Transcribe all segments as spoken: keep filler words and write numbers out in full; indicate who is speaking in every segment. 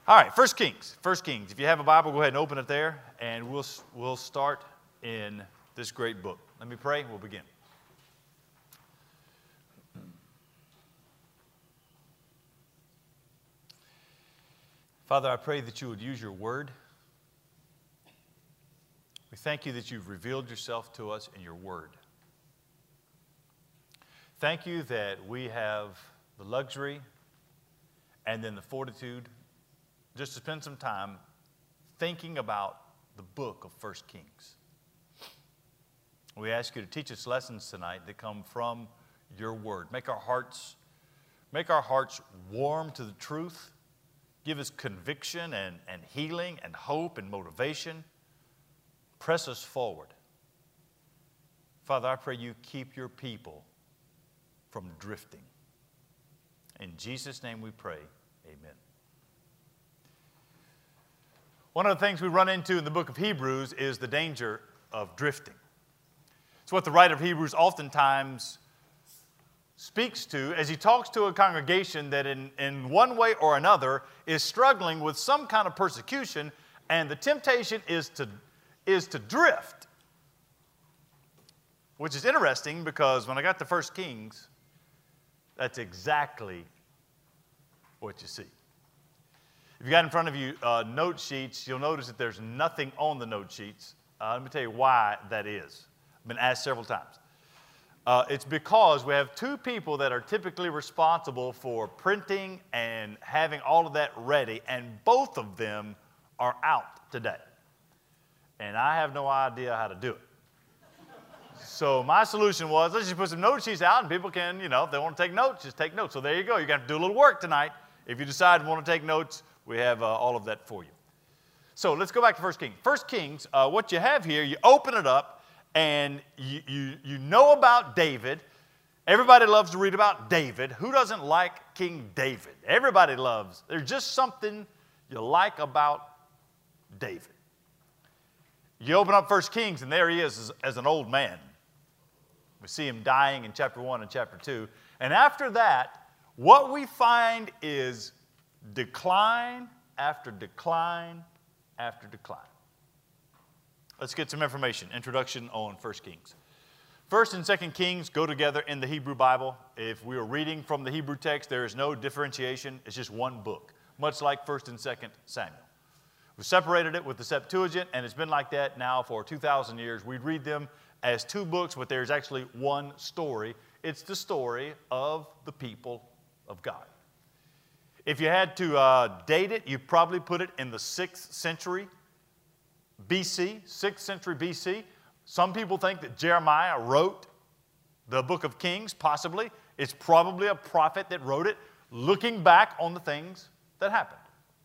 Speaker 1: All right, First Kings. First Kings. If you have a Bible, go ahead and open it there, and we'll, we'll start in this great book. Let me pray, we'll begin. Father, I pray that you would use your word. We thank you that you've revealed yourself to us in your word. Thank you that we have the luxury and then the fortitude just to spend some time thinking about the book of First Kings. We ask you to teach us lessons tonight that come from your word. Make our hearts, make our hearts warm to the truth. Give us conviction and, and healing and hope and motivation. Press us forward. Father, I pray you keep your people from drifting. In Jesus' name we pray, amen. One of the things we run into in the book of Hebrews is the danger of drifting. It's what the writer of Hebrews oftentimes speaks to as he talks to a congregation that in, in one way or another is struggling with some kind of persecution, and the temptation is to, is to drift. Which is interesting because when I got to First Kings, that's exactly what you see. If you got in front of you uh, note sheets, you'll notice that there's nothing on the note sheets. Uh, let me tell you why that is. I've been asked several times. Uh, it's because we have two people that are typically responsible for printing and having all of that ready, and both of them are out today. And I have no idea how to do it. So my solution was, let's just put some note sheets out and people can, you know, if they want to take notes, just take notes. So there you go. You're going to have to do a little work tonight. If you decide you want to take notes, we have uh, all of that for you. So let's go back to First Kings. First Kings, uh, what you have here, you open it up and you, you, you know about David. Everybody loves to read about David. Who doesn't like King David? Everybody loves. There's just something you like about David. You open up First Kings and there he is as, as an old man. We see him dying in chapter one and chapter two. And after that, what we find is decline after decline after decline. Let's get some information. Introduction on First Kings. First and Second Kings go together in the Hebrew Bible. If we are reading from the Hebrew text, there is no differentiation. It's just one book, much like First and Second Samuel. We separated it with the Septuagint, and it's been like that now for two thousand years. We read them as two books, but there's actually one story. It's the story of the people of God. If you had to uh, date it, you'd probably put it in the sixth century B C, sixth century B C. Some people think that Jeremiah wrote the book of Kings, possibly. It's probably a prophet that wrote it, looking back on the things that happened.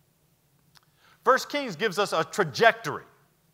Speaker 1: First Kings gives us a trajectory.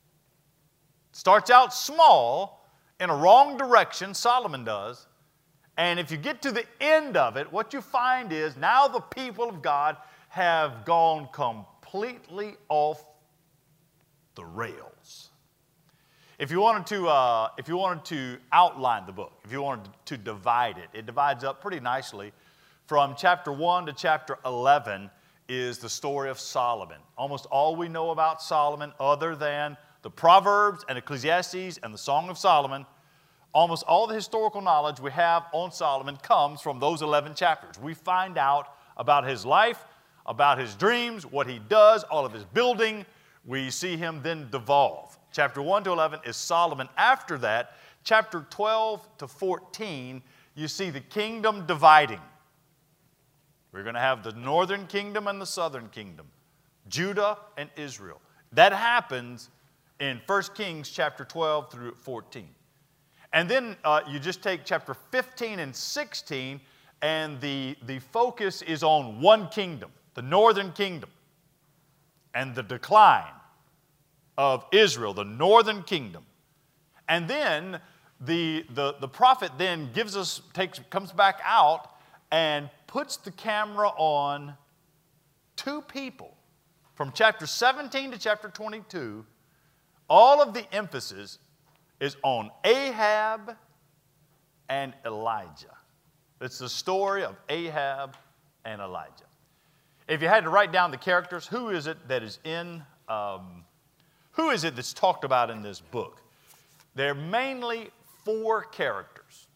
Speaker 1: Starts out small, in a wrong direction, Solomon does. And if you get to the end of it, what you find is now the people of God have gone completely off the rails. If you wanted to, uh, if you wanted to outline the book, if you wanted to divide it, it divides up pretty nicely. From chapter one to chapter eleven is the story of Solomon. Almost all we know about Solomon, other than the Proverbs and Ecclesiastes and the Song of Solomon, almost all the historical knowledge we have on Solomon comes from those eleven chapters. We find out about his life, about his dreams, what he does, all of his building. We see him then devolve. Chapter one to eleven is Solomon. After that, chapter twelve to fourteen, you see the kingdom dividing. We're going to have the northern kingdom and the southern kingdom, Judah and Israel. That happens in First Kings chapter twelve through fourteen. And then uh, you just take chapter fifteen and sixteen, and the, the focus is on one kingdom, the northern kingdom, and the decline of Israel, the northern kingdom. And then the, the, the prophet then gives us, takes, comes back out and puts the camera on two people. From chapter seventeen to chapter twenty-two, all of the emphasis is on Ahab and Elijah. It's the story of Ahab and Elijah. If you had to write down the characters, who is it that is in, um, who is it that's talked about in this book? There are mainly four characters.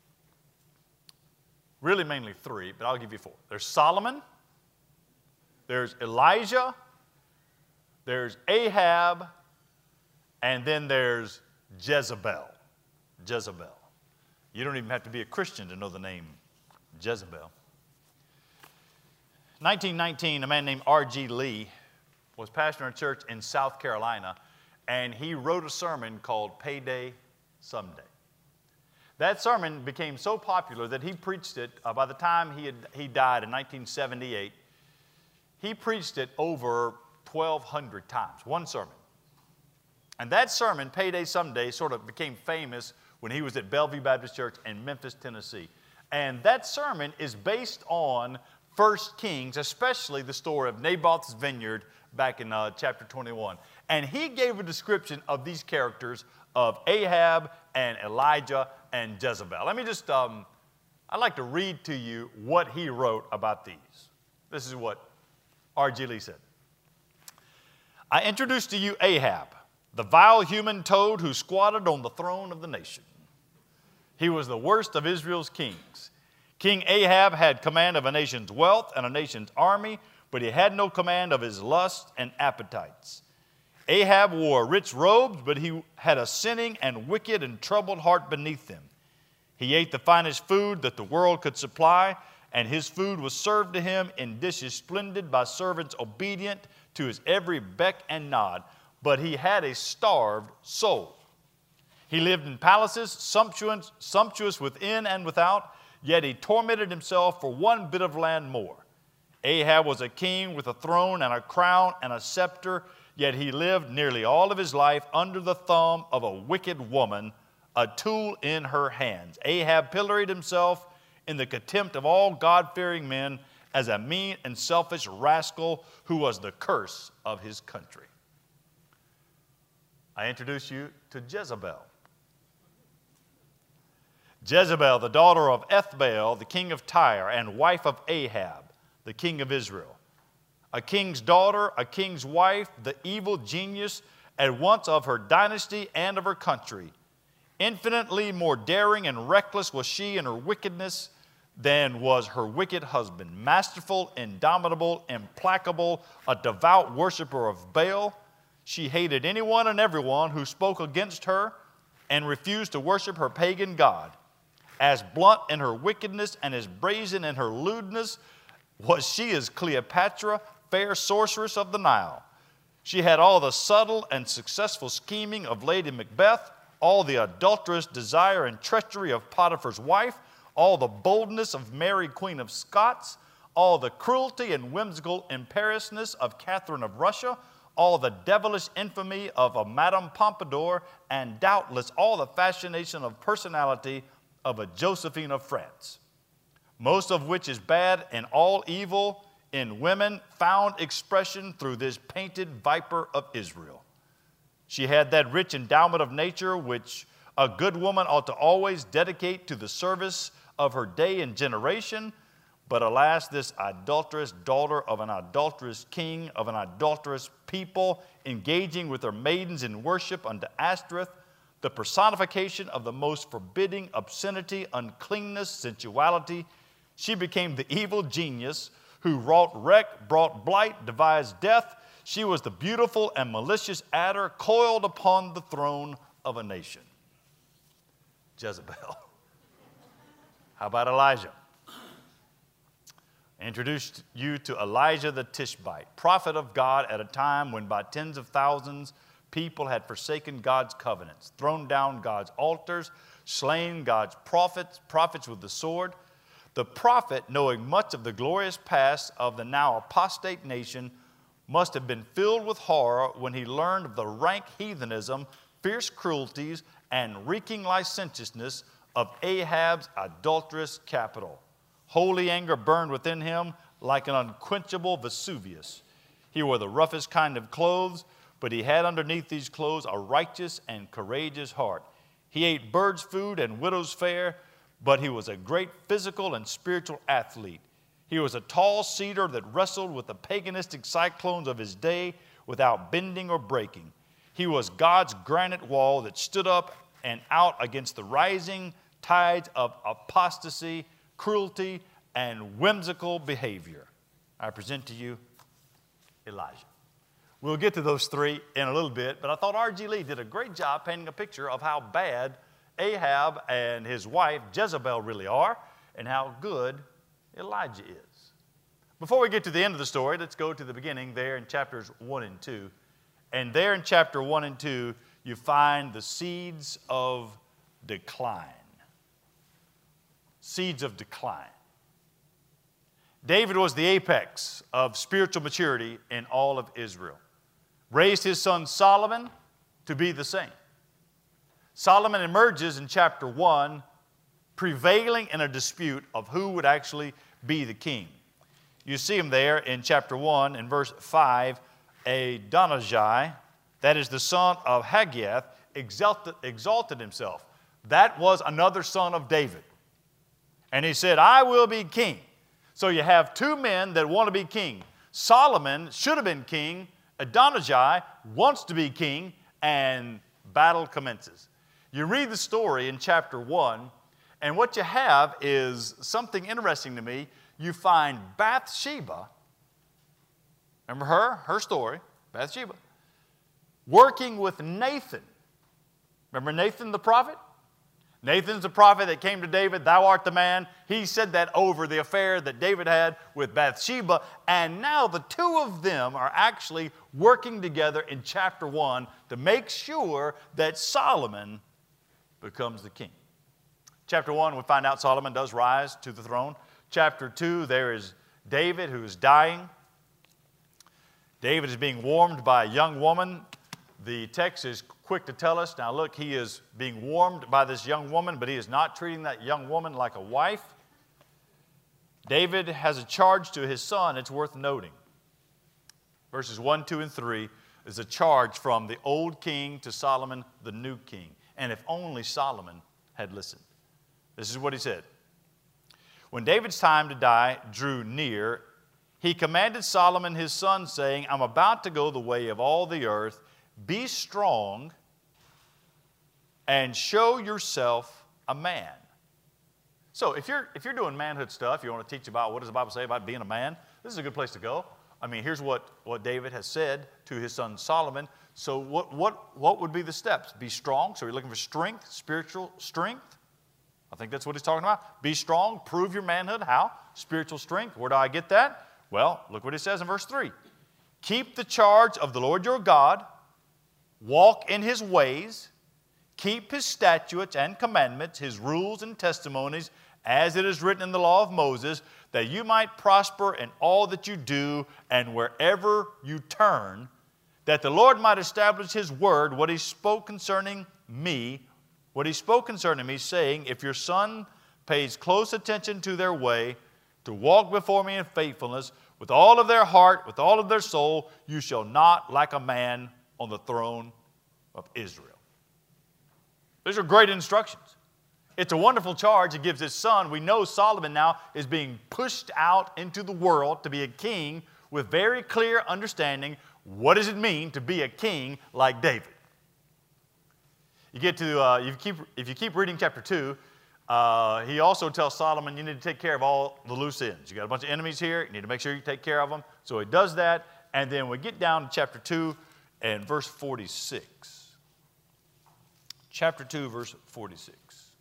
Speaker 1: Really mainly three, but I'll give you four. There's Solomon, there's Elijah, there's Ahab, and then there's Jezebel. Jezebel. You don't even have to be a Christian to know the name Jezebel. nineteen nineteen, a man named R G Lee was pastoring a church in South Carolina, and he wrote a sermon called Payday Someday. That sermon became so popular that he preached it, uh, by the time he, had, he died in nineteen seventy-eight, he preached it over twelve hundred times, one sermon. And that sermon, Payday Someday, sort of became famous when he was at Bellevue Baptist Church in Memphis, Tennessee. And that sermon is based on First Kings, especially the story of Naboth's vineyard back in uh, chapter twenty-one. And he gave a description of these characters of Ahab and Elijah and Jezebel. Let me just, um, I'd like to read to you what he wrote about these. This is what R G Lee said. I introduce to you Ahab, the vile human toad who squatted on the throne of the nation. He was the worst of Israel's kings. King Ahab had command of a nation's wealth and a nation's army, but he had no command of his lusts and appetites. Ahab wore rich robes, but he had a sinning and wicked and troubled heart beneath him. He ate the finest food that the world could supply, and his food was served to him in dishes splendid by servants obedient to his every beck and nod. But he had a starved soul. He lived in palaces, sumptuous, sumptuous within and without, yet he tormented himself for one bit of land more. Ahab was a king with a throne and a crown and a scepter, yet he lived nearly all of his life under the thumb of a wicked woman, a tool in her hands. Ahab pilloried himself in the contempt of all God-fearing men as a mean and selfish rascal who was the curse of his country. I introduce you to Jezebel. Jezebel, the daughter of Ethbaal, the king of Tyre, and wife of Ahab, the king of Israel. A king's daughter, a king's wife, the evil genius at once of her dynasty and of her country. Infinitely more daring and reckless was she in her wickedness than was her wicked husband. Masterful, indomitable, implacable, a devout worshiper of Baal. She hated anyone and everyone who spoke against her and refused to worship her pagan god. As blunt in her wickedness and as brazen in her lewdness was she as Cleopatra, fair sorceress of the Nile. She had all the subtle and successful scheming of Lady Macbeth, all the adulterous desire and treachery of Potiphar's wife, all the boldness of Mary, Queen of Scots, all the cruelty and whimsical imperiousness of Catherine of Russia, all the devilish infamy of a Madame Pompadour, and doubtless all the fascination of personality of a Josephine of France, most of which is bad and all evil in women found expression through this painted viper of Israel. She had that rich endowment of nature which a good woman ought to always dedicate to the service of her day and generation. But alas, this adulterous daughter of an adulterous king, of an adulterous people, engaging with her maidens in worship unto Ashtoreth, the personification of the most forbidding obscenity, uncleanness, sensuality, she became the evil genius who wrought wreck, brought blight, devised death. She was the beautiful and malicious adder coiled upon the throne of a nation. Jezebel. How about Elijah? I introduced you to Elijah the Tishbite, prophet of God at a time when by tens of thousands people had forsaken God's covenants, thrown down God's altars, slain God's prophets, prophets with the sword. The prophet, knowing much of the glorious past of the now apostate nation, must have been filled with horror when he learned of the rank heathenism, fierce cruelties, and reeking licentiousness of Ahab's adulterous capital. Holy anger burned within him like an unquenchable Vesuvius. He wore the roughest kind of clothes, but he had underneath these clothes a righteous and courageous heart. He ate birds' food and widow's fare, but he was a great physical and spiritual athlete. He was a tall cedar that wrestled with the paganistic cyclones of his day without bending or breaking. He was God's granite wall that stood up and out against the rising tides of apostasy, cruelty, and whimsical behavior. I present to you Elijah. We'll get to those three in a little bit, but I thought R G Lee did a great job painting a picture of how bad Ahab and his wife Jezebel really are and how good Elijah is. Before we get to the end of the story, let's go to the beginning there in chapters one and two. And there in chapter one and two, you find the seeds of decline. Seeds of decline. David was the apex of spiritual maturity in all of Israel. Raised his son Solomon to be the same. Solomon emerges in chapter one, prevailing in a dispute of who would actually be the king. You see him there in chapter one, in verse five, Adonijah, that is the son of Haggith, exalted, exalted himself. That was another son of David. And he said, I will be king. So you have two men that want to be king. Solomon should have been king. Adonijah wants to be king, and battle commences. You read the story in chapter one, and what you have is something interesting to me. You find Bathsheba, remember her, her story, Bathsheba, working with Nathan. Remember Nathan the prophet? Nathan's the prophet that came to David, thou art the man. He said that over the affair that David had with Bathsheba, and now the two of them are actually working together in chapter one to make sure that Solomon becomes the king. Chapter one, we find out Solomon does rise to the throne. Chapter two, there is David who is dying. David is being warmed by a young woman. The text is quick to tell us, now look, he is being warmed by this young woman, but he is not treating that young woman like a wife. David has a charge to his son, it's worth noting. Verses one, two, and three is a charge from the old king to Solomon, the new king. And if only Solomon had listened. This is what he said. When David's time to die drew near, he commanded Solomon his son, saying, I'm about to go the way of all the earth. Be strong and show yourself a man. So if you're, if you're doing manhood stuff, you want to teach about what does the Bible say about being a man, this is a good place to go. I mean, here's what, what David has said to his son Solomon. So what, what, what would be the steps? Be strong. So you're looking for strength, spiritual strength. I think that's what he's talking about. Be strong, prove your manhood. How? Spiritual strength. Where do I get that? Well, look what it says in verse three. Keep the charge of the Lord your God, walk in his ways, keep his statutes and commandments, his rules and testimonies, as it is written in the law of Moses, that you might prosper in all that you do and wherever you turn, that the Lord might establish his word, what he spoke concerning me, what he spoke concerning me, saying, if your son pays close attention to their way, to walk before me in faithfulness, with all of their heart, with all of their soul, you shall not lack a man on the throne of Israel. These are great instructions. It's a wonderful charge it gives his son. We know Solomon now is being pushed out into the world to be a king with very clear understanding. What does it mean to be a king like David? You get to, uh, you keep, if you keep reading chapter two, uh, he also tells Solomon you need to take care of all the loose ends. You got a bunch of enemies here. You need to make sure you take care of them. So he does that. And then we get down to chapter two and verse forty-six. Chapter two, verse forty-six.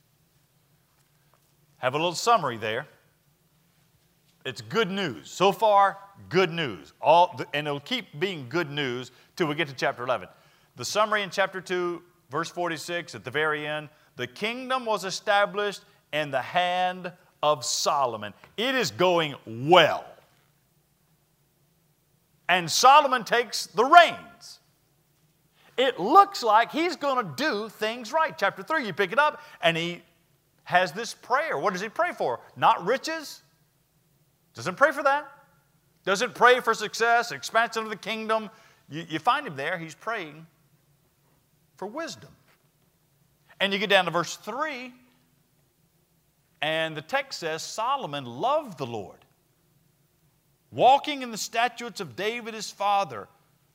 Speaker 1: Have a little summary there. It's good news. So far, good news. All the, and it'll keep being good news till we get to chapter eleven. The summary in chapter two, verse forty-six, at the very end, the kingdom was established in the hand of Solomon. It is going well. And Solomon takes the reins. It looks like he's going to do things right. Chapter three, you pick it up, and he has this prayer. What does he pray for? Not riches. Doesn't pray for that. Doesn't pray for success, expansion of the kingdom. You, you find him there. He's praying for wisdom. And you get down to verse three, and the text says Solomon loved the Lord. walking in the statutes of David his father.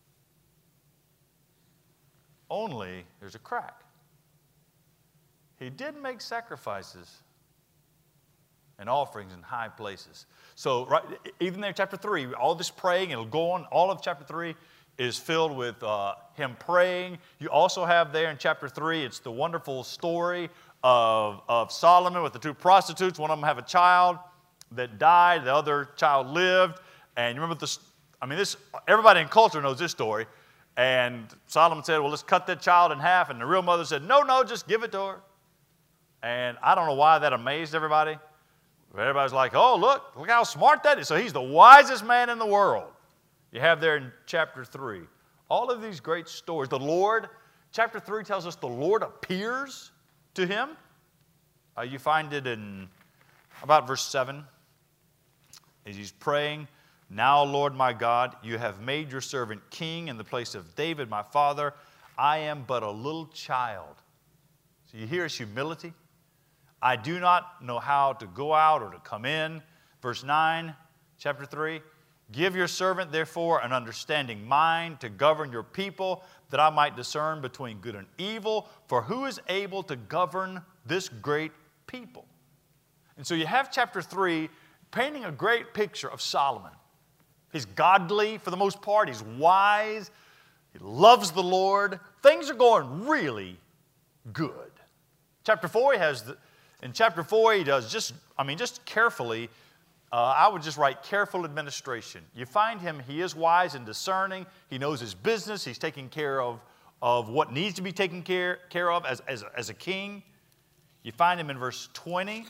Speaker 1: Only there's a crack. He did make sacrifices and offerings in high places. So right, even there in chapter three, all this praying, it'll go on, all of chapter three is filled with uh, him praying. You also have there in chapter three, it's the wonderful story of, of Solomon with the two prostitutes. One of them have a child that died, the other child lived. And you remember this, I mean, this, everybody in culture knows this story. And Solomon said, well, let's cut that child in half. And the real mother said, no, no, just give it to her. And I don't know why that amazed everybody. But everybody's like, oh, look, look how smart that is. So he's the wisest man in the world. You have there in chapter three, all of these great stories. The Lord, chapter three tells us the Lord appears to him. Uh, you find it in about verse seven. As he's praying, now, Lord my God, you have made your servant king in the place of David, my father. I am but a little child. So you hear his humility. I do not know how to go out or to come in. Verse nine, chapter three. Give your servant, therefore, an understanding mind to govern your people, that I might discern between good and evil. For who is able to govern this great people? And so you have chapter three painting a great picture of Solomon. He's godly for the most part. He's wise. He loves the Lord. Things are going really good. Chapter four, he has, the, in chapter four, he does just, I mean, just carefully. Uh, I would just write careful administration. You find him, he is wise and discerning. He knows his business. He's taking care of, of what needs to be taken care, care of as, as, as a king. You find him in verse twenty.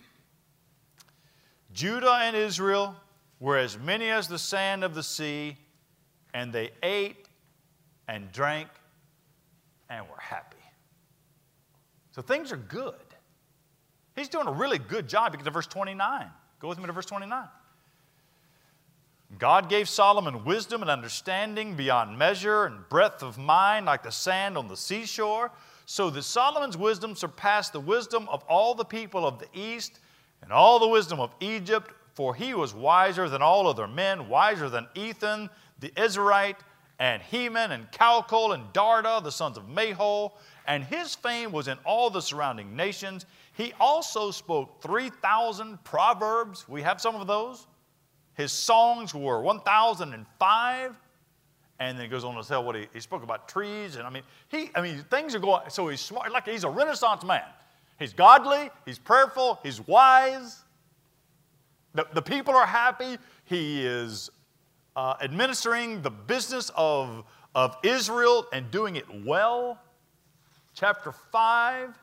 Speaker 1: Judah and Israel were as many as the sand of the sea, and they ate and drank and were happy. So things are good. He's doing a really good job because of verse twenty-nine. Go with me to verse twenty-nine. God gave Solomon wisdom and understanding beyond measure and breadth of mind like the sand on the seashore, so that Solomon's wisdom surpassed the wisdom of all the people of the east and all the wisdom of Egypt, for he was wiser than all other men, wiser than Ethan the Ezrahite, and Heman and Calcol and Darda, the sons of Mahol, and his fame was in all the surrounding nations. He also spoke three thousand proverbs. We have some of those. His songs were one thousand five. And then he goes on to tell what he, he spoke about trees. And I mean, he, I mean, things are going, so he's smart, like he's a Renaissance man. He's godly, he's prayerful, he's wise. The, the people are happy. He is uh, administering the business of, of Israel and doing it well. Chapter five.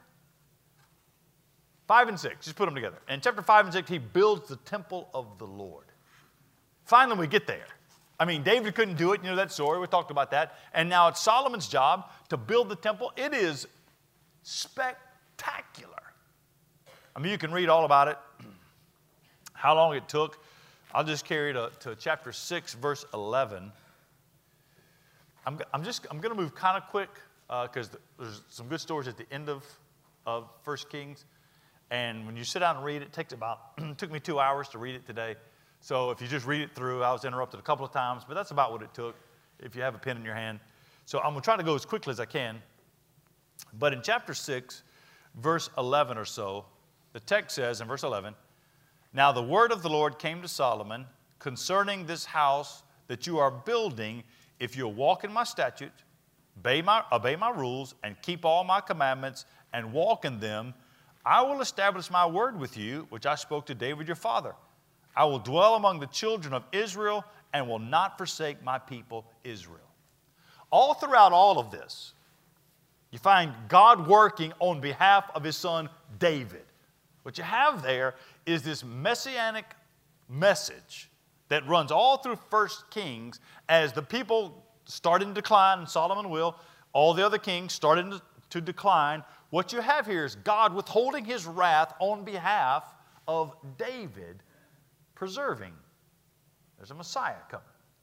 Speaker 1: Five and six, just put them together. In chapter five and six, he builds the temple of the Lord. Finally, we get there. I mean, David couldn't do it. You know that story. We talked about that. And now it's Solomon's job to build the temple. It is spectacular. I mean, you can read all about it, how long it took. I'll just carry it to, to chapter six, verse eleven. I'm, I'm just I'm going to move kind of quick because uh, there's some good stories at the end of, of First Kings. And when you sit down and read it, it takes about, it took me two hours to read it today. So if you just read it through, I was interrupted a couple of times, but that's about what it took if you have a pen in your hand. So I'm going to try to go as quickly as I can. But in chapter six, verse eleven or so, the text says in verse eleven, now the word of the Lord came to Solomon concerning this house that you are building. If you'll walk in my statutes, obey my, obey my rules, and keep all my commandments and walk in them, I will establish my word with you, which I spoke to David your father. I will dwell among the children of Israel and will not forsake my people Israel. All throughout all of this, you find God working on behalf of his son David. What you have there is this messianic message that runs all through First Kings as the people start in decline, and Solomon will, all the other kings started to, to decline. What you have here is God withholding his wrath on behalf of David, preserving. There's a Messiah coming.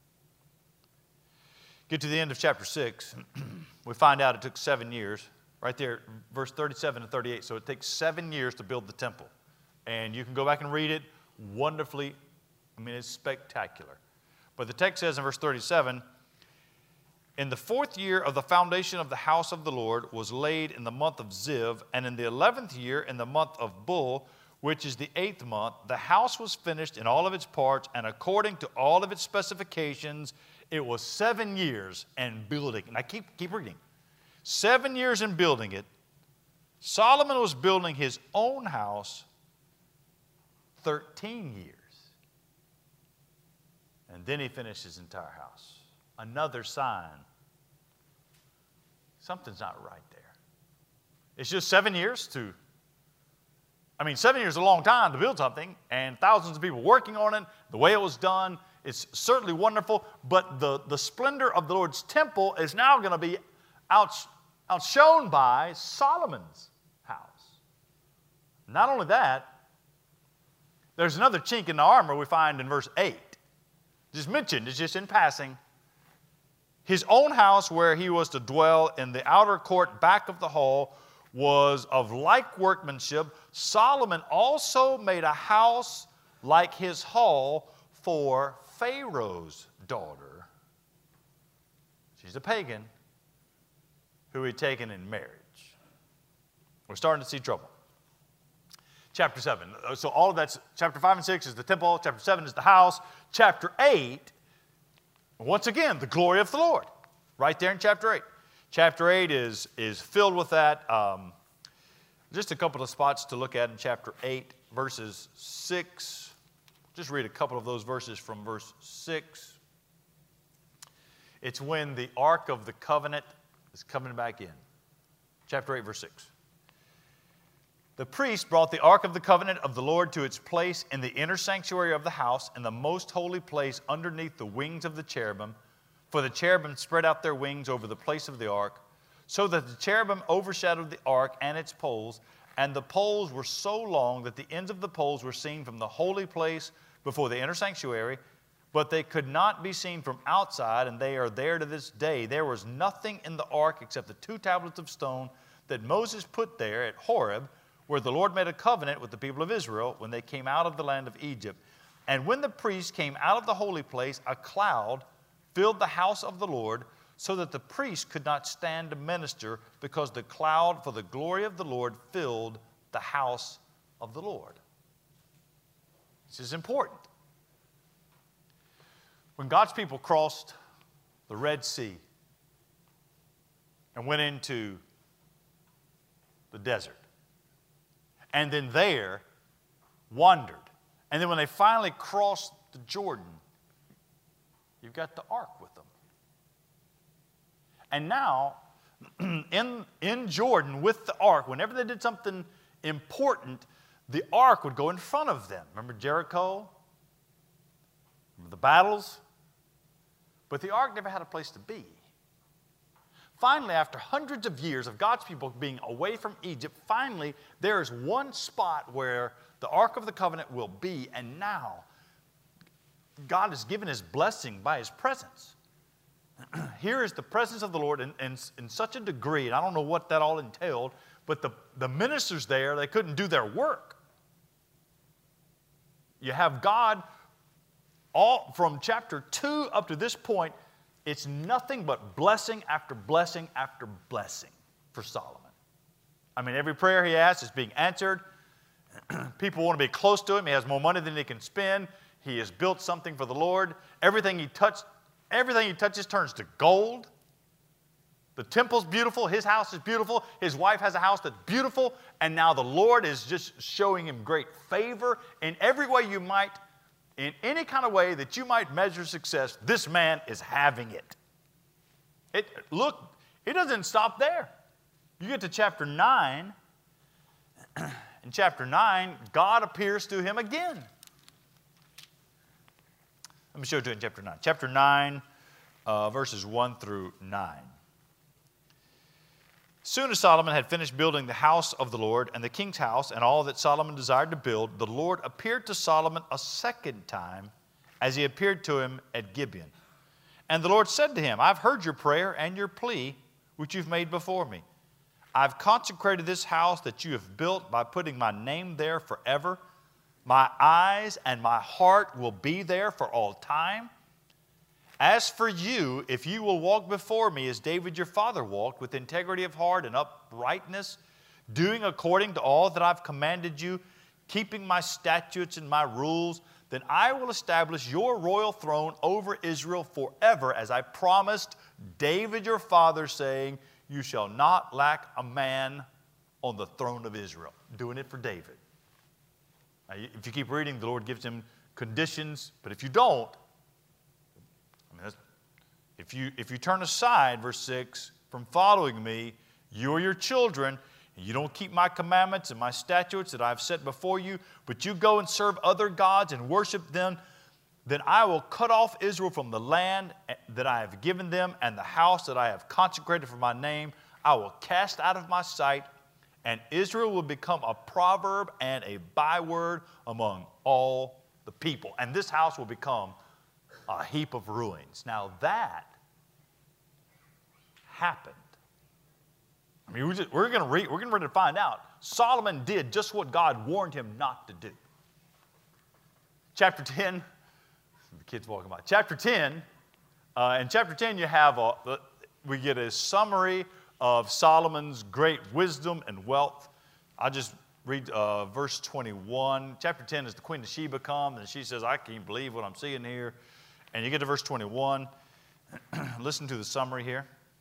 Speaker 1: Get to the end of chapter six. We find out it took seven years. Right there, verse thirty-seven and thirty-eight. So it takes seven years to build the temple. And you can go back and read it. Wonderfully I mean, it's spectacular. But the text says in verse thirty-seven, in the fourth year of the foundation of the house of the Lord was laid in the month of Ziv, and in the eleventh year in the month of Bul, which is the eighth month, the house was finished in all of its parts, and according to all of its specifications, it was seven years in building. And I keep, keep reading. Seven years in building it. Solomon was building his own house thirteen years. And then he finished his entire house. Another sign. Something's not right there. It's just seven years to, I mean, seven years is a long time to build something, and thousands of people working on it. The way it was done, it's certainly wonderful, but the, the splendor of the Lord's temple is now going to be out, outshone by Solomon's house. Not only that, there's another chink in the armor we find in verse eight. Just mentioned, it's just in passing. His own house where he was to dwell in the outer court back of the hall was of like workmanship. Solomon also made a house like his hall for Pharaoh's daughter. She's a pagan who he'd taken in marriage. We're starting to see trouble. Chapter seven. So all of that's, chapter five and six is the temple. Chapter seven is the house. Chapter eight, once again, the glory of the Lord. Right there in chapter eight. Chapter eight is, is filled with that. Um, just a couple of spots to look at in chapter eight, verses six. Just read a couple of those verses from verse six. It's when the Ark of the Covenant is coming back in. Chapter eight, verse six. The priest brought the Ark of the Covenant of the Lord to its place in the inner sanctuary of the house, in the most holy place underneath the wings of the cherubim. For the cherubim spread out their wings over the place of the ark, so that the cherubim overshadowed the ark and its poles. And the poles were so long that the ends of the poles were seen from the holy place before the inner sanctuary, but they could not be seen from outside, and they are there to this day. There was nothing in the ark except the two tablets of stone that Moses put there at Horeb, where the Lord made a covenant with the people of Israel when they came out of the land of Egypt. And when the priest came out of the holy place, a cloud filled the house of the Lord, so that the priest could not stand to minister, because the cloud for the glory of the Lord filled the house of the Lord. This is important. When God's people crossed the Red Sea and went into the desert, and then there wandered, and then when they finally crossed the Jordan, you've got the ark with them. And now, in, in Jordan with the ark, whenever they did something important, the ark would go in front of them. Remember Jericho? Remember the battles? But the ark never had a place to be. Finally, after hundreds of years of God's people being away from Egypt, finally there is one spot where the Ark of the Covenant will be, and now God has given His blessing by His presence. Here is the presence of the Lord in, in, in such a degree, and I don't know what that all entailed, but the, the ministers there, they couldn't do their work. You have God, all from chapter two up to this point, it's nothing but blessing after blessing after blessing for Solomon. I mean, every prayer he asks is being answered. People want to be close to him. He has more money than he can spend. He has built something for the Lord. Everything he touched, everything he touches turns to gold. The temple's beautiful. His house is beautiful. His wife has a house that's beautiful. And now the Lord is just showing him great favor in every way you might. In any kind of way that you might measure success, this man is having it. It look, it doesn't stop there. You get to chapter nine. In chapter nine, God appears to him again. Let me show it to you in chapter nine. Chapter nine, uh, verses one through nine. Soon as Solomon had finished building the house of the Lord and the king's house and all that Solomon desired to build, the Lord appeared to Solomon a second time as he appeared to him at Gibeon. And the Lord said to him, I've heard your prayer and your plea, which you've made before me. I've consecrated this house that you have built by putting my name there forever. My eyes and my heart will be there for all time. As for you, if you will walk before me as David your father walked, with integrity of heart and uprightness, doing according to all that I've commanded you, keeping my statutes and my rules, then I will establish your royal throne over Israel forever, as I promised David your father, saying, you shall not lack a man on the throne of Israel. Doing it for David. Now, if you keep reading, the Lord gives him conditions, but if you don't, I mean, that's, if you, if you turn aside, verse six, from following me, you or your children, and you don't keep my commandments and my statutes that I have set before you, but you go and serve other gods and worship them, then I will cut off Israel from the land that I have given them and the house that I have consecrated for my name. I will cast out of my sight, and Israel will become a proverb and a byword among all the people. And this house will become a heap of ruins. Now that happened. I mean, we're, just, we're going to read, we're going to read to find out. Solomon did just what God warned him not to do. Chapter ten, the kids walking by. Chapter ten, uh, in chapter ten you have a, we get a summary of Solomon's great wisdom and wealth. I'll just read uh, verse twenty-one. Chapter ten is the Queen of Sheba comes, and she says, I can't believe what I'm seeing here. And you get to verse twenty-one. Listen to the summary here.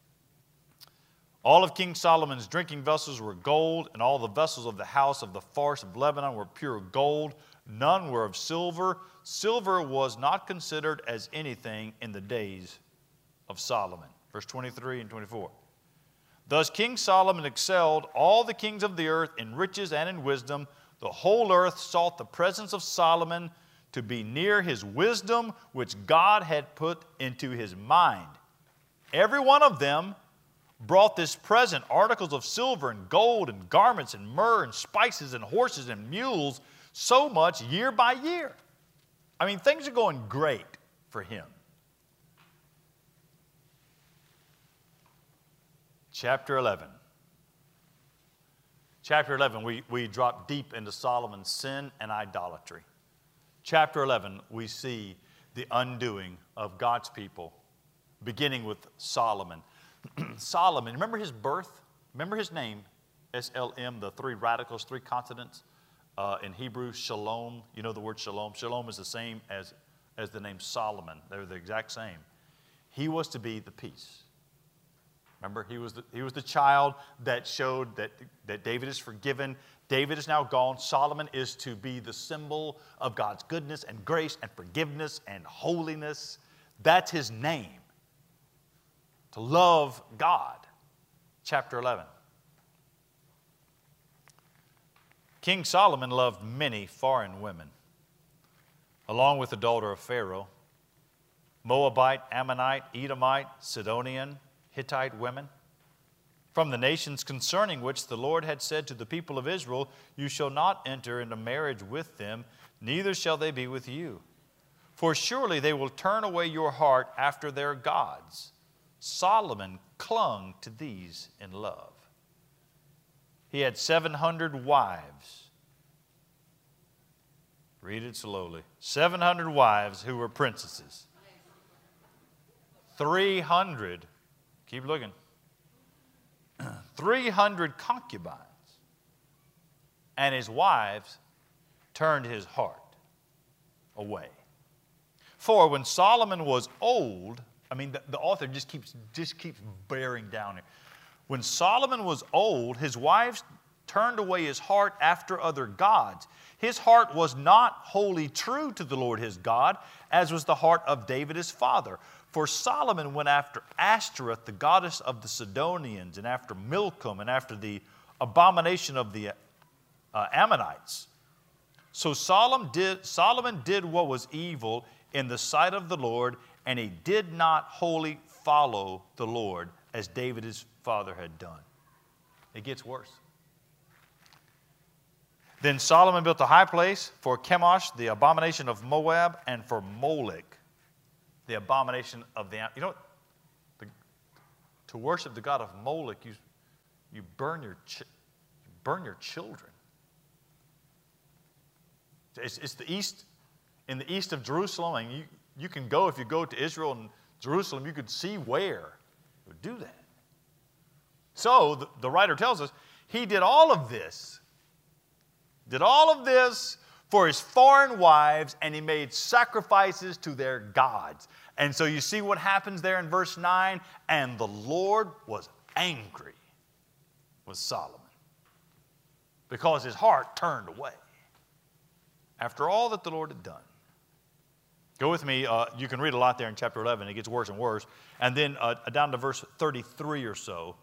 Speaker 1: All of King Solomon's drinking vessels were gold, and all the vessels of the house of the forest of Lebanon were pure gold. None were of silver. Silver was not considered as anything in the days of Solomon. Verse twenty-three and twenty-four. Thus King Solomon excelled all the kings of the earth in riches and in wisdom. The whole earth sought the presence of Solomon to be near his wisdom, which God had put into his mind. Every one of them brought this present, articles of silver and gold and garments and myrrh and spices and horses and mules, so much year by year. I mean, things are going great for him. Chapter eleven. Chapter eleven, we, we drop deep into Solomon's sin and idolatry. Chapter eleven, we see the undoing of God's people, beginning with Solomon. Solomon, remember his birth? Remember his name? S L M, the three radicals, three consonants. Uh, in Hebrew, shalom. You know the word shalom? Shalom is the same as, as the name Solomon. They're the exact same. He was to be the peace. Remember, he was the, he was the child that showed that, that David is forgiven. David is now gone. Solomon is to be the symbol of God's goodness and grace and forgiveness and holiness. That's his name. To love God. Chapter eleven. King Solomon loved many foreign women, along with the daughter of Pharaoh, Moabite, Ammonite, Edomite, Sidonian, Hittite women, from the nations concerning which the Lord had said to the people of Israel, you shall not enter into marriage with them, neither shall they be with you. For surely they will turn away your heart after their gods. Solomon clung to these in love. He had seven hundred wives. Read it slowly. seven hundred wives who were princesses. three hundred, keep looking, three hundred concubines. And his wives turned his heart away. For when Solomon was old, I mean, the, the author just keeps, just keeps bearing down here. When Solomon was old, his wives turned away his heart after other gods. His heart was not wholly true to the Lord his God, as was the heart of David his father. For Solomon went after Ashtoreth, the goddess of the Sidonians, and after Milcom, and after the abomination of the uh, Ammonites. So Solomon did, Solomon did what was evil in the sight of the Lord, and he did not wholly follow the Lord as David his father had done. It gets worse. Then Solomon built a high place for Chemosh, the abomination of Moab, and for Molech, the abomination of the... You know what? The, to worship the god of Molech, you, you, burn your ch- you burn your children. It's, it's the east, in the east of Jerusalem, and you, you can go, if you go to Israel and Jerusalem, you could see where it would do that. So the, the writer tells us he did all of this, did all of this for his foreign wives, and he made sacrifices to their gods. And so you see what happens there in verse nine, and the Lord was angry with Solomon because his heart turned away after all that the Lord had done. Go with me. Uh, you can read a lot there in chapter eleven. It gets worse and worse. And then uh, down to verse thirty-three or so.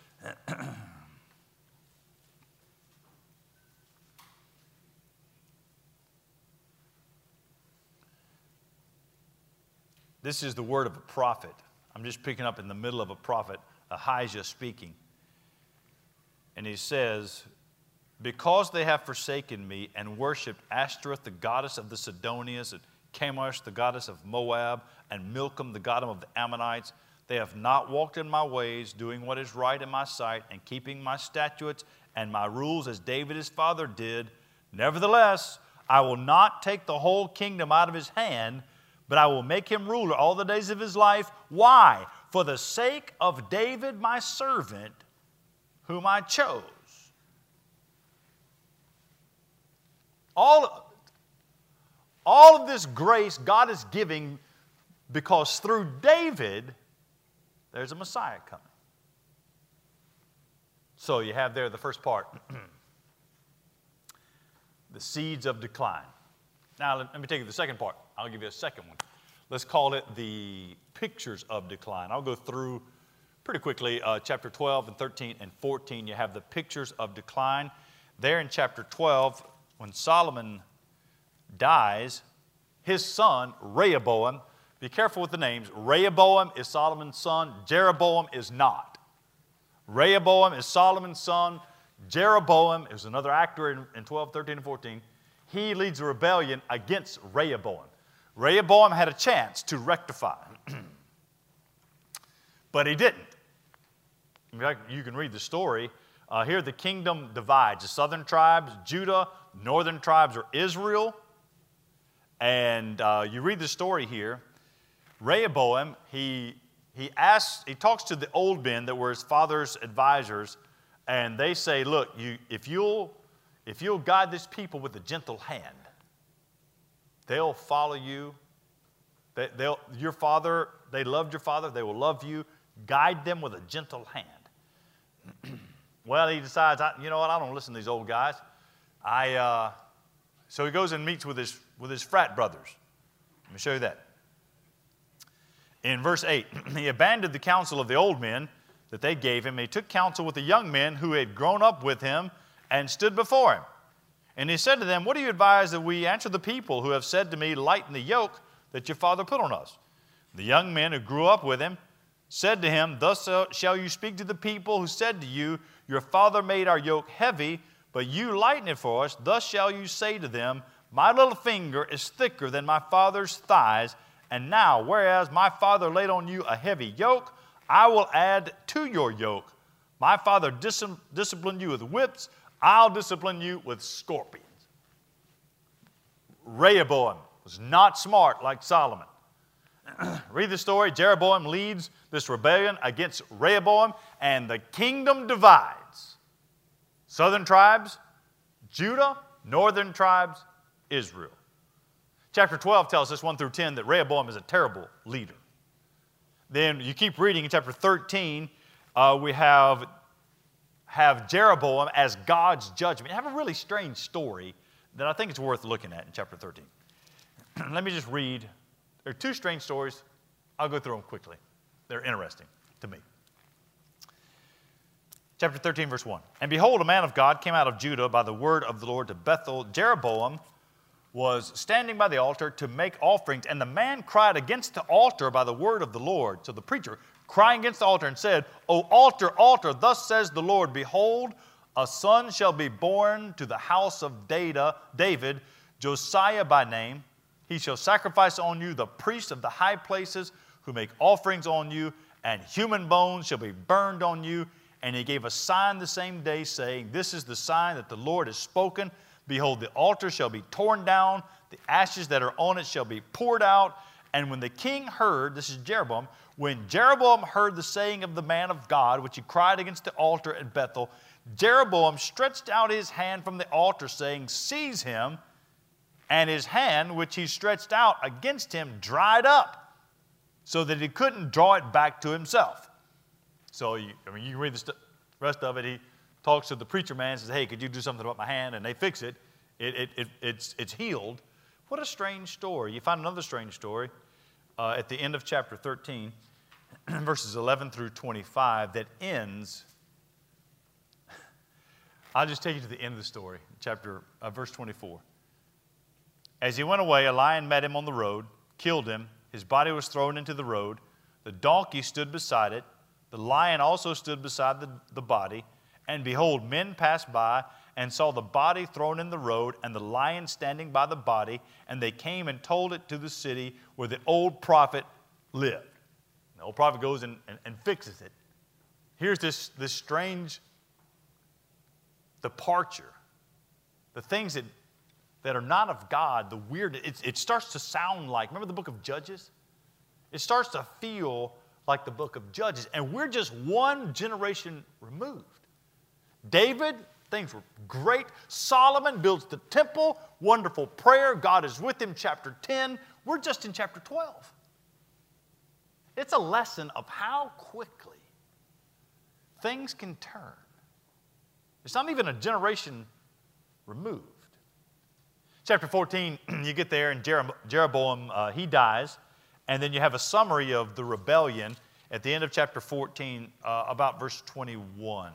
Speaker 1: This is the word of a prophet. I'm just picking up in the middle of a prophet, Ahijah speaking. And he says, because they have forsaken me and worshipped Ashtoreth, the goddess of the Sidonians, and Chemosh, the goddess of Moab, and Milcom, the god of the Ammonites, they have not walked in my ways, doing what is right in my sight, and keeping my statutes and my rules as David his father did. Nevertheless, I will not take the whole kingdom out of his hand, but I will make him ruler all the days of his life. Why? For the sake of David my servant, whom I chose. All, all of this grace God is giving because through David, there's a Messiah coming. So you have there the first part, the seeds of decline. Now let me take you to the second part. I'll give you a second one. Let's call it the pictures of decline. I'll go through pretty quickly uh, chapter twelve and thirteen and fourteen. You have the pictures of decline. There in chapter twelve, when Solomon dies, his son Rehoboam, be careful with the names, Rehoboam is Solomon's son, Jeroboam is not. Rehoboam is Solomon's son, Jeroboam is another actor in, in twelve, thirteen, and fourteen. He leads a rebellion against Rehoboam. Rehoboam had a chance to rectify, but he didn't. In fact, you can read the story. Uh, here the kingdom divides. The southern tribes, Judah, northern tribes are Israel. And uh, you read the story here. Rehoboam, he, he asks, he talks to the old men that were his father's advisors, and they say, look, you, if, you'll, if you'll guide this people with a gentle hand, they'll follow you. They, they'll, your father, they loved your father, they will love you. Guide them with a gentle hand. Well, he decides, I, you know what, I don't listen to these old guys. I, uh, so he goes and meets with his, with his frat brothers. Let me show you that. In verse eight, he abandoned the counsel of the old men that they gave him. He took counsel with the young men who had grown up with him and stood before him. And he said to them, what do you advise that we answer the people who have said to me, lighten the yoke that your father put on us? The young men who grew up with him said to him, thus shall you speak to the people who said to you, your father made our yoke heavy, but you lighten it for us. Thus shall you say to them, my little finger is thicker than my father's thighs, and now, whereas my father laid on you a heavy yoke, I will add to your yoke. My father dis- disciplined you with whips, I'll discipline you with scorpions. Rehoboam was not smart like Solomon. Read the story. Jeroboam leads this rebellion against Rehoboam, and the kingdom divides. Southern tribes, Judah, northern tribes, Israel. Chapter twelve tells us one through ten that Rehoboam is a terrible leader. Then you keep reading in chapter thirteen, uh, we have, have Jeroboam as God's judgment. You have a really strange story that I think it's worth looking at in chapter thirteen. Let me just read. There are two strange stories. I'll go through them quickly. They're interesting to me. Chapter thirteen, verse one. And behold, a man of God came out of Judah by the word of the Lord to Bethel. Jeroboam was standing by the altar to make offerings, and the man cried against the altar by the word of the Lord. So the preacher, crying against the altar, and said, O altar, altar, thus says the Lord, behold, a son shall be born to the house of David, Josiah by name. He shall sacrifice on you the priests of the high places who make offerings on you, and human bones shall be burned on you. And he gave a sign the same day, saying, this is the sign that the Lord has spoken. Behold, the altar shall be torn down, the ashes that are on it shall be poured out. And when the king heard," this is Jeroboam, "when Jeroboam heard the saying of the man of God, which he cried against the altar at Bethel, Jeroboam stretched out his hand from the altar, saying, Seize him. And his hand, which he stretched out against him, dried up, so that he couldn't draw it back to himself." So, you, I mean, you can read the st- rest of it. He talks to the preacher man and says, "Hey, could you do something about my hand?" And they fix it. It, it, it it's, it's healed. What a strange story. You find another strange story uh, at the end of chapter thirteen, verses eleven through twenty-five, that ends. I'll just take you to the end of the story, chapter uh, verse twenty-four. "As he went away, a lion met him on the road, killed him. His body was thrown into the road. The donkey stood beside it. The lion also stood beside the, the body. And behold, men passed by and saw the body thrown in the road and the lion standing by the body. And they came and told it to the city where the old prophet lived." The old prophet goes and, and, and fixes it. Here's this, this strange departure. The things that, that are not of God, the weird, it, it starts to sound like, remember the book of Judges? It starts to feel like the book of Judges. And we're just one generation removed. David, things were great. Solomon builds the temple, wonderful prayer. God is with him, chapter ten. We're just in chapter twelve. It's a lesson of how quickly things can turn. It's not even a generation removed. Chapter fourteen, you get there, and Jeroboam, uh, he dies. And then you have a summary of the rebellion at the end of chapter fourteen, uh, about verse twenty-one.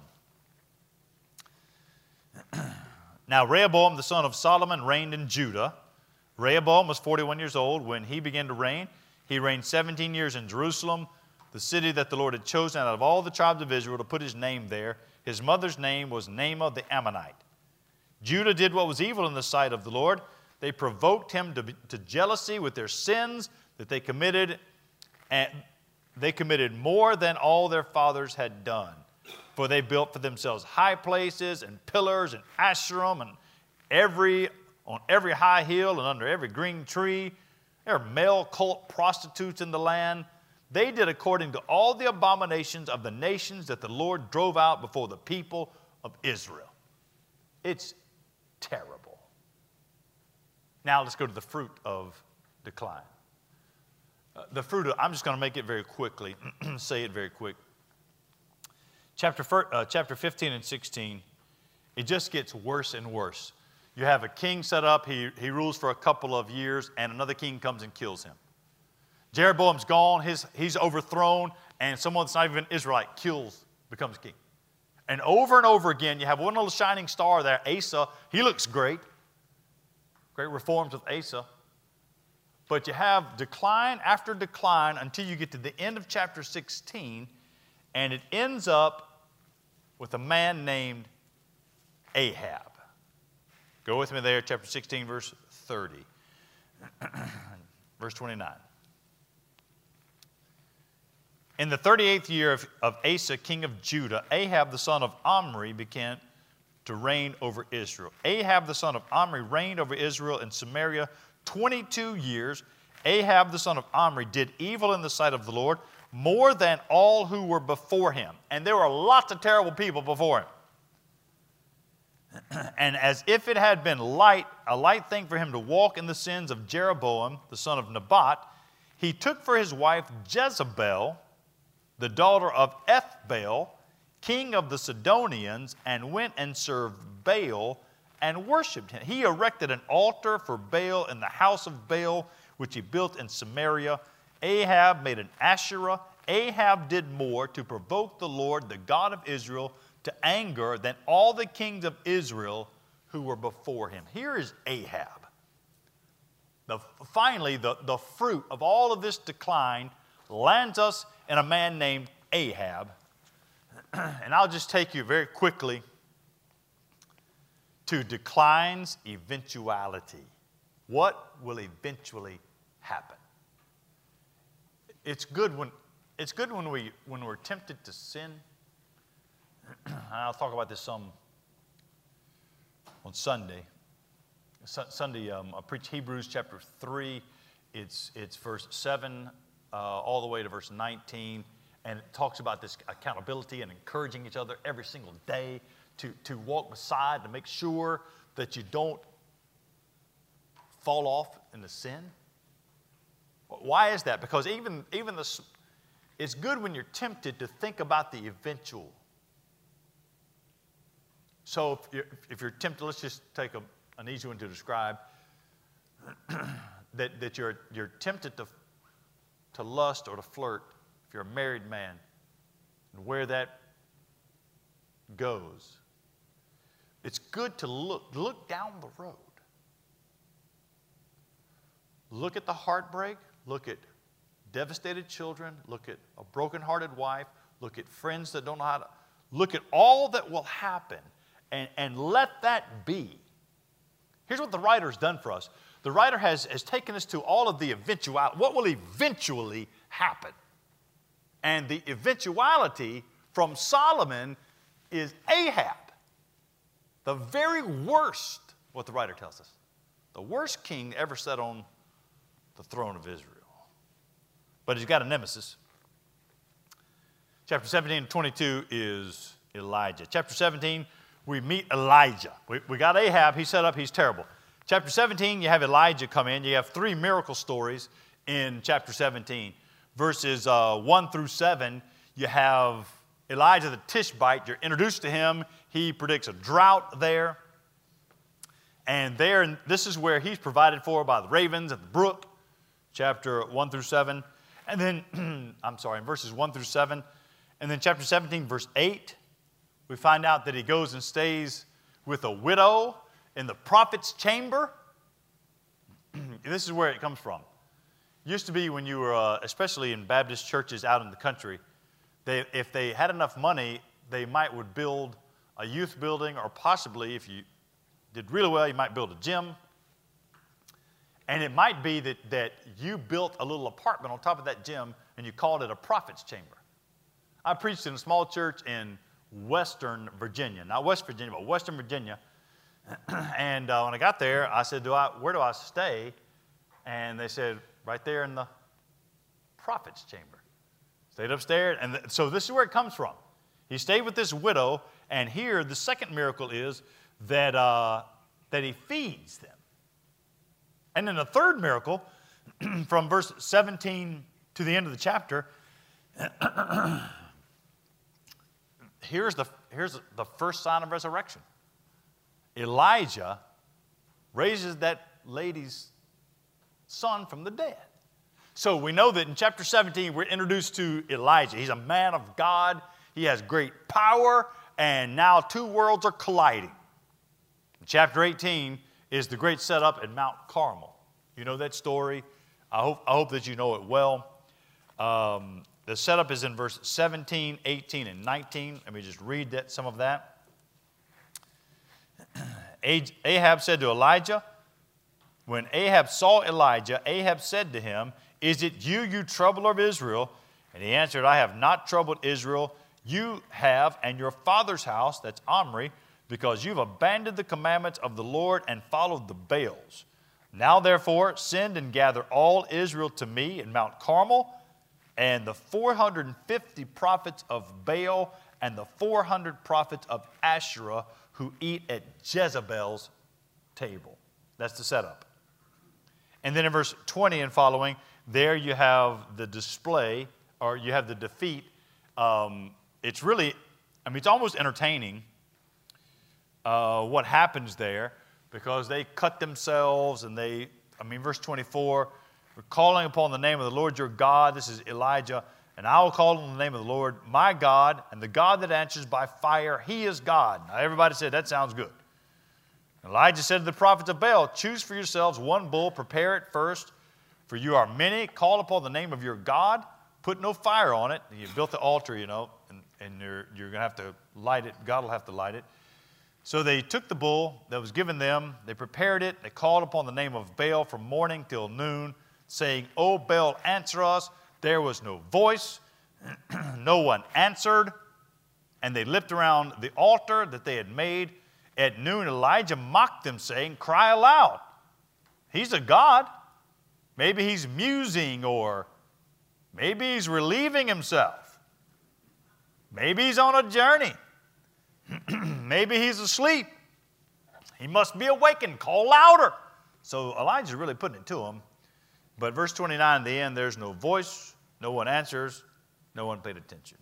Speaker 1: "Now Rehoboam, the son of Solomon, reigned in Judah. Rehoboam was forty-one years old when he began to reign. He reigned seventeen years in Jerusalem, the city that the Lord had chosen out of all the tribes of Israel to put his name there. His mother's name was Naamah the Ammonite. Judah did what was evil in the sight of the Lord. They provoked him to, to jealousy with their sins that they committed, and they committed more than all their fathers had done. For they built for themselves high places and pillars and Asherim and every, on every high hill and under every green tree. There are male cult prostitutes in the land. They did according to all the abominations of the nations that the Lord drove out before the people of Israel." It's terrible. Now let's go to the fruit of decline. Uh, the fruit of, I'm just going to make it very quickly, say it very quick. Chapter, uh, chapter fifteen and sixteen, it just gets worse and worse. You have a king set up, he, he rules for a couple of years, and another king comes and kills him. Jeroboam's gone, his, he's overthrown, and someone that's not even Israelite kills, becomes king. And over and over again, you have one little shining star there, Asa. He looks great. Great reforms with Asa. But you have decline after decline until you get to the end of chapter sixteen, and it ends up with a man named Ahab. Go with me there, chapter sixteen, verse thirty. Verse twenty-nine. "In the thirty-eighth year of, of Asa, king of Judah, Ahab the son of Omri began to reign over Israel. Ahab the son of Omri reigned over Israel in Samaria twenty-two years. Ahab the son of Omri did evil in the sight of the Lord more than all who were before him." And there were lots of terrible people before him. "And as if it had been light, a light thing for him to walk in the sins of Jeroboam, the son of Nebat, he took for his wife Jezebel, the daughter of Ethbaal, king of the Sidonians, and went and served Baal and worshipped him. He erected an altar for Baal in the house of Baal, which he built in Samaria. Ahab made an Asherah. Ahab did more to provoke the Lord, the God of Israel, to anger than all the kings of Israel who were before him." Here is Ahab. The, finally, the, the fruit of all of this decline lands us in a man named Ahab. And I'll just take you very quickly to decline's eventuality. What will eventually happen? It's good when, it's good when, we, when we're tempted to sin. I'll talk about this some on Sunday. Sunday, um, I preached Hebrews chapter three. It's, it's verse seven uh, all the way to verse nineteen. And it talks about this accountability and encouraging each other every single day to, to walk beside, to make sure that you don't fall off into sin. Why is that? Because even, even the, it's good when you're tempted to think about the eventual. So if you're, if you're tempted, let's just take a, an easy one to describe, that, that you're, you're tempted to, to lust or to flirt if you're a married man, and where that goes. It's good to look, look down the road. Look at the heartbreak, look at devastated children, look at a broken-hearted wife, look at friends that don't know how to, look at all that will happen, and, and let that be. Here's what the writer's done for us. The writer has, has taken us to all of the eventuality. What will eventually happen? And the eventuality from Solomon is Ahab. The very worst, what the writer tells us, the worst king ever sat on the throne of Israel. But he's got a nemesis. Chapter seventeen and twenty-two is Elijah. Chapter seventeen, we meet Elijah. We, we got Ahab, he's set up, he's terrible. Chapter seventeen, you have Elijah come in. You have three miracle stories in chapter seventeen. Verses uh, one through seven, you have Elijah the Tishbite. You're introduced to him. He predicts a drought there. And there, this is where he's provided for by the ravens at the brook, chapter one through seven. And then, I'm sorry, in verses one through seven. And then chapter seventeen, verse eight, we find out that he goes and stays with a widow in the prophet's chamber. This is where it comes from. Used to be when you were, uh, especially in Baptist churches out in the country, they, if they had enough money, they might would build a youth building, or possibly, if you did really well, you might build a gym. And it might be that, that you built a little apartment on top of that gym, and you called it a prophet's chamber. I preached in a small church in Western Virginia, not West Virginia, but Western Virginia. And uh, when I got there, I said, "Do I? Where do I stay?" And they said, "Right there in the prophet's chamber." Stayed upstairs, and th- so this is where it comes from. He stayed with this widow, and here the second miracle is that, uh, that he feeds them. And then the third miracle, from verse seventeen to the end of the chapter, here's the, here's the first sign of resurrection. Elijah raises that lady's son from the dead. So we know that in chapter seventeen, we're introduced to Elijah. He's a man of God. He has great power, and now two worlds are colliding. In chapter eighteen is the great setup at Mount Carmel. You know that story. I hope, I hope that you know it well. Um, the setup is in verse seventeen, eighteen, and nineteen. Let me just read that, some of that. Ahab said to Elijah, when Ahab saw Elijah, Ahab said to him, "Is it you, you troubler of Israel?" And he answered, "I have not troubled Israel. You have, and your father's house," that's Omri, "because you've abandoned the commandments of the Lord and followed the Baals. Now, therefore, send and gather all Israel to me in Mount Carmel, and the four hundred fifty prophets of Baal and the four hundred prophets of Asherah who eat at Jezebel's table." That's the setup. And then in verse twenty and following, there you have the display, or you have the defeat. Um, it's really, I mean, it's almost entertaining uh, what happens there, because they cut themselves and they, I mean, verse twenty-four, "We're calling upon the name of the Lord your God." This is Elijah. "And I will call on the name of the Lord my God, and the God that answers by fire, he is God." Now everybody said, that sounds good. Elijah said to the prophets of Baal, "Choose for yourselves one bull, prepare it first, for you are many. Call upon the name of your God, put no fire on it." You built the altar, you know, and, and you're, you're going to have to light it. God will have to light it. So they took the bull that was given them, they prepared it, they called upon the name of Baal from morning till noon, saying, "O Baal, answer us." There was no voice, no one answered, and they lipped around the altar that they had made. At noon, Elijah mocked them, saying, cry aloud. He's a god. Maybe he's musing, or maybe he's relieving himself. Maybe he's on a journey. Maybe he's asleep. He must be awakened. Call louder. So Elijah's really putting it to him. But verse twenty-nine, in the end, there's no voice, no one answers, no one paid attention.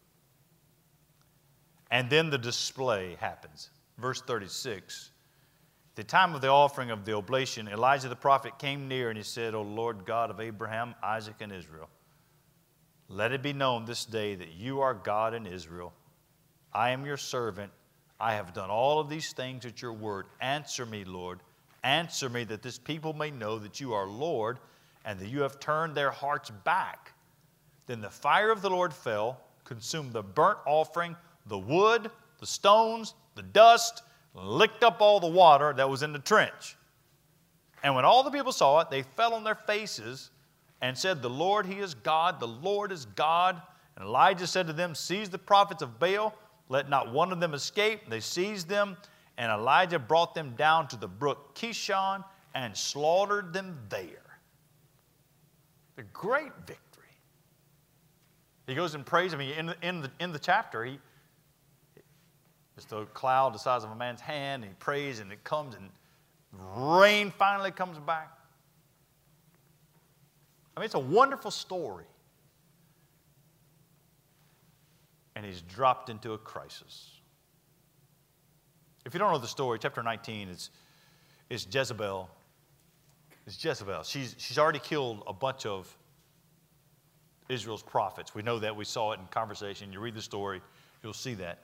Speaker 1: And then the display happens. Verse thirty-six, at the time of the offering of the oblation, Elijah the prophet came near and he said, O Lord God of Abraham, Isaac, and Israel, let it be known this day that you are God in Israel. I am your servant. I have done all of these things at your word. Answer me, Lord. Answer me, that this people may know that you are Lord, and that you have turned their hearts back. Then the fire of the Lord fell, consumed the burnt offering, the wood, the stones, the dust, licked up all the water that was in the trench. And when all the people saw it, they fell on their faces and said, the Lord, he is God, the Lord is God. And Elijah said to them, seize the prophets of Baal, let not one of them escape. They seized them, and Elijah brought them down to the brook Kishon and slaughtered them there. The great victory. He goes and prays. I mean, in the, in the, in the chapter, he, it's a cloud the size of a man's hand, and he prays, and it comes, and rain finally comes back. I mean, it's a wonderful story. And he's dropped into a crisis. If you don't know the story, chapter nineteen, it's, it's Jezebel. It's Jezebel. She's, she's already killed a bunch of Israel's prophets. We know that. We saw it in conversation. You read the story, you'll see that.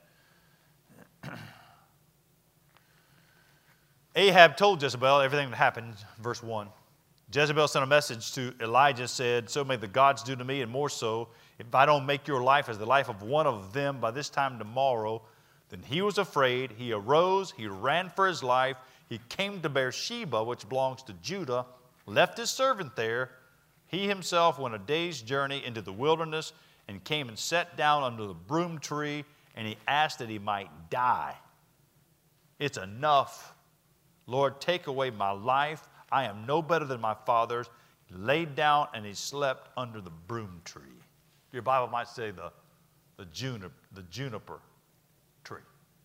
Speaker 1: Ahab told Jezebel everything that happened, verse one. Jezebel sent a message to Elijah, said, so may the gods do to me, and more so, if I don't make your life as the life of one of them by this time tomorrow. Then he was afraid. He arose. He ran for his life. He came to Beersheba, which belongs to Judah, left his servant there. He himself went a day's journey into the wilderness and came and sat down under the broom tree, and he asked that he might die. It's enough. Lord, take away my life. I am no better than my fathers. He laid down and he slept under the broom tree. Your Bible might say the, the, juniper, the juniper tree.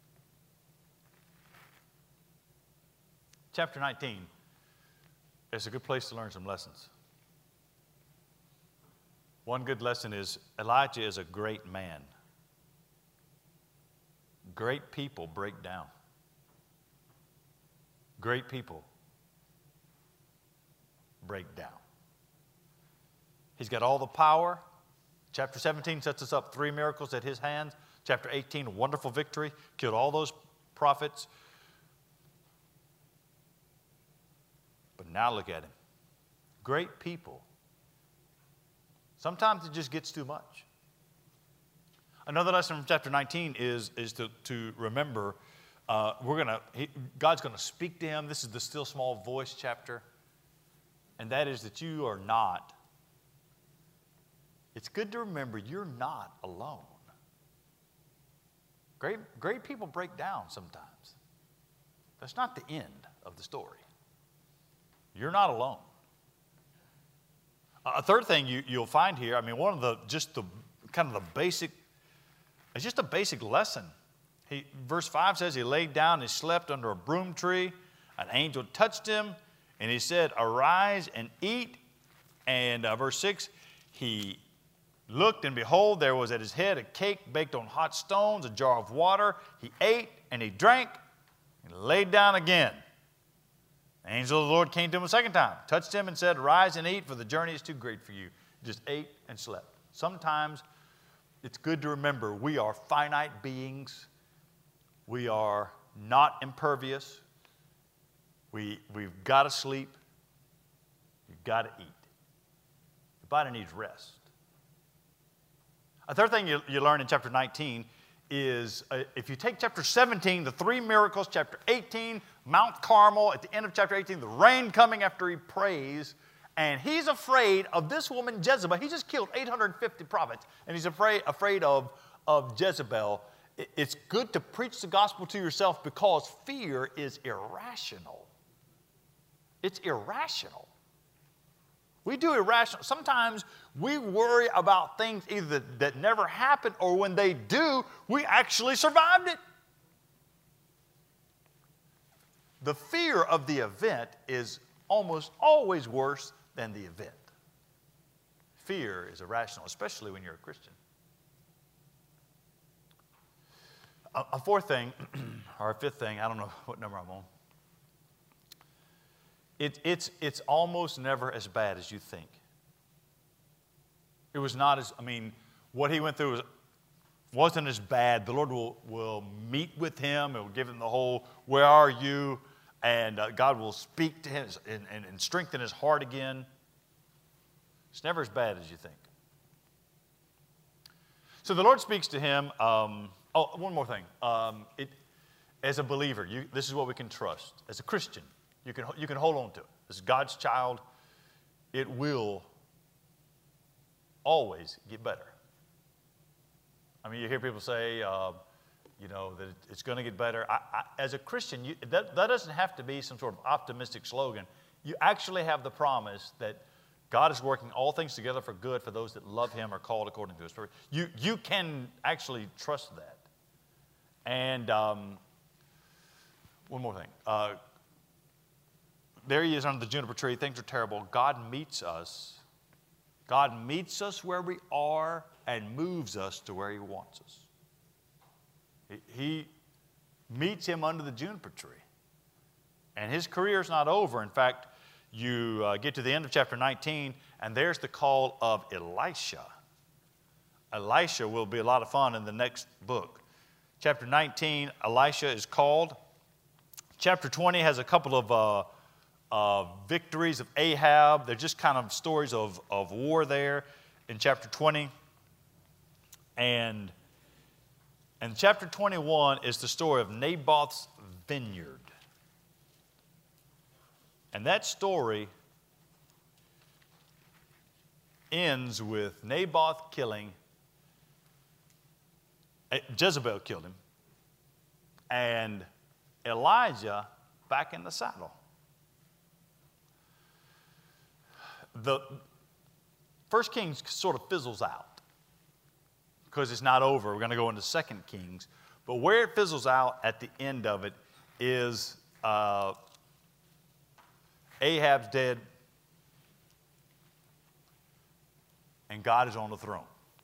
Speaker 1: Chapter nineteen is a good place to learn some lessons. One good lesson is Elijah is a great man. Great people break down. Great people break down. He's got all the power. Chapter seventeen sets us up three miracles at his hands. Chapter eighteen, wonderful victory, killed all those prophets. But now look at him. Great people. Sometimes it just gets too much. Another lesson from chapter nineteen is, is to, to remember uh, we're gonna he, God's going to speak to him. This is the still small voice chapter. And that is that you are not. It's good to remember you're not alone. Great, great people break down sometimes. That's not the end of the story. You're not alone. A third thing you, you'll find here, I mean, one of the, just the, kind of the basic, it's just a basic lesson. He, verse five says, he laid down and he slept under a broom tree. An angel touched him, and he said, arise and eat. And uh, verse six, he looked, and behold, there was at his head a cake baked on hot stones, a jar of water. He ate, and he drank, and laid down again. The angel of the Lord came to him a second time, touched him, and said, rise and eat, for the journey is too great for you. He just ate and slept. Sometimes it's good to remember we are finite beings. We are not impervious. We, we've got to sleep. You've got to eat. The body needs rest. A third thing you, you learn in chapter nineteen is uh, if you take chapter seventeen, the three miracles, chapter eighteen, Mount Carmel, at the end of chapter eighteen, the rain coming after he prays, and he's afraid of this woman Jezebel. He just killed eight hundred fifty prophets, and he's afraid, afraid of, of Jezebel. it's good to preach the gospel to yourself because fear is irrational. It's irrational. We do irrational. Sometimes we worry about things either that, that never happened or when they do, we actually survived it. The fear of the event is almost always worse than the event. Fear is irrational, especially when you're a Christian. A, a fourth thing, or a fifth thing, I don't know what number I'm on. It, it's, it's almost never as bad as you think. It was not as, I mean, what he went through was, wasn't as bad. The Lord will, will meet with him and will give him the whole, where are you? And uh, God will speak to him and, and, and strengthen his heart again. It's never as bad as you think. So the Lord speaks to him. Um, oh, one more thing. Um, it, as a believer, you, this is what we can trust. As a Christian, You can, you can hold on to it. As God's child, it will always get better. I mean, you hear people say, uh, you know, that it's going to get better. I, I, as a Christian, you, that, that doesn't have to be some sort of optimistic slogan. You actually have the promise that God is working all things together for good for those that love him or called according to his purpose. You, you can actually trust that. And um, one more thing. Uh, There he is under the juniper tree. Things are terrible. God meets us. God meets us where we are and moves us to where he wants us. He, he meets him under the juniper tree. And his career is not over. In fact, you uh, get to the end of chapter nineteen, and there's the call of Elisha. Elisha will be a lot of fun in the next book. Chapter nineteen, Elisha is called. Chapter twenty has a couple of uh, Uh, victories of Ahab. They're just kind of stories of, of war there in chapter twenty. And, and chapter twenty-one is the story of Naboth's vineyard. And that story ends with Naboth killing, Jezebel killed him, and Elijah back in the saddle. The First Kings sort of fizzles out because it's not over. We're going to go into Second Kings. But where it fizzles out at the end of it is uh, Ahab's dead and God is on the throne.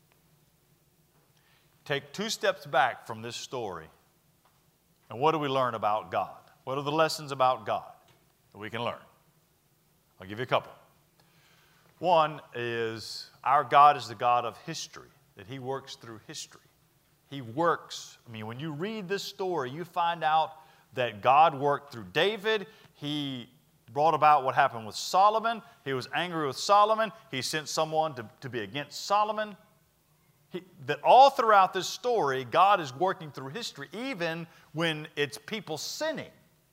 Speaker 1: Take two steps back from this story, and what do we learn about God? What are the lessons about God that we can learn? I'll give you a couple. One is our God is the God of history, that he works through history. He works, I mean, when you read this story, you find out that God worked through David. He brought about what happened with Solomon. He was angry with Solomon. He sent someone to, to be against Solomon. He, that all throughout this story, God is working through history, even when it's people sinning.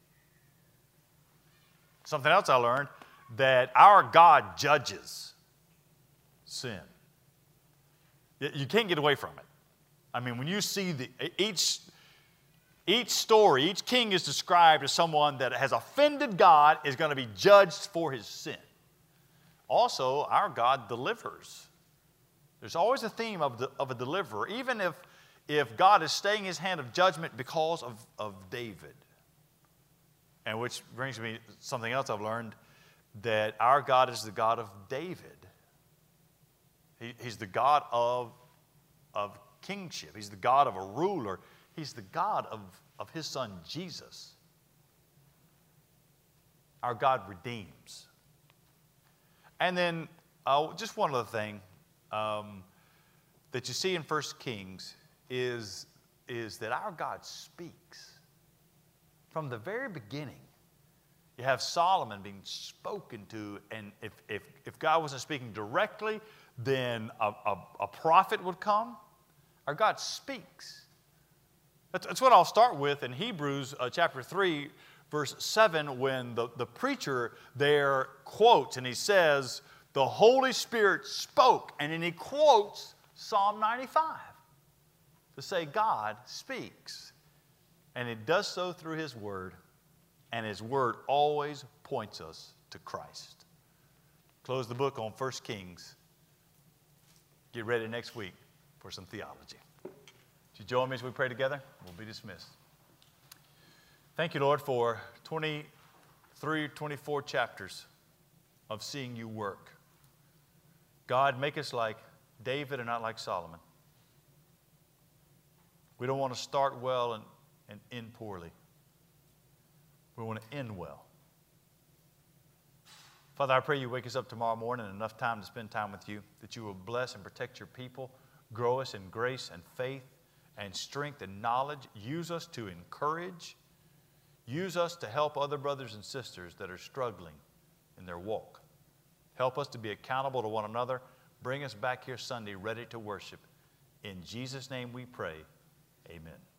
Speaker 1: Something else I learned, that our God judges sin. You can't get away from it. I mean, when you see the, each, each story, each king is described as someone that has offended God, is going to be judged for his sin. Also, our God delivers. There's always a theme of, the, of a deliverer, even if, if God is staying his hand of judgment because of, of David. And which brings me to something else I've learned, that our God is the God of David. He, he's the God of, of kingship. He's the God of a ruler. He's the God of, of his son Jesus. Our God redeems. And then uh, just one other thing um, that you see in First Kings is, is that our God speaks. From the very beginning, you have Solomon being spoken to, and if, if, if God wasn't speaking directly, then a, a, a prophet would come. Our God speaks. That's, that's what I'll start with in Hebrews uh, chapter three, verse seven, when the, the preacher there quotes, and he says, the Holy Spirit spoke, and then he quotes Psalm ninety-five. to say God speaks. And it does so through His Word, and His Word always points us to Christ. Close the book on First Kings. Get ready next week for some theology. Would you join me as we pray together? We'll be dismissed. Thank you, Lord, for twenty-three, twenty-four chapters of seeing you work. God, make us like David and not like Solomon. We don't want to start well and, and end poorly. We want to end well. Father, I pray you wake us up tomorrow morning and enough time to spend time with you, that you will bless and protect your people, grow us in grace and faith and strength and knowledge. Use us to encourage. Use us to help other brothers and sisters that are struggling in their walk. Help us to be accountable to one another. Bring us back here Sunday ready to worship. In Jesus' name we pray. Amen.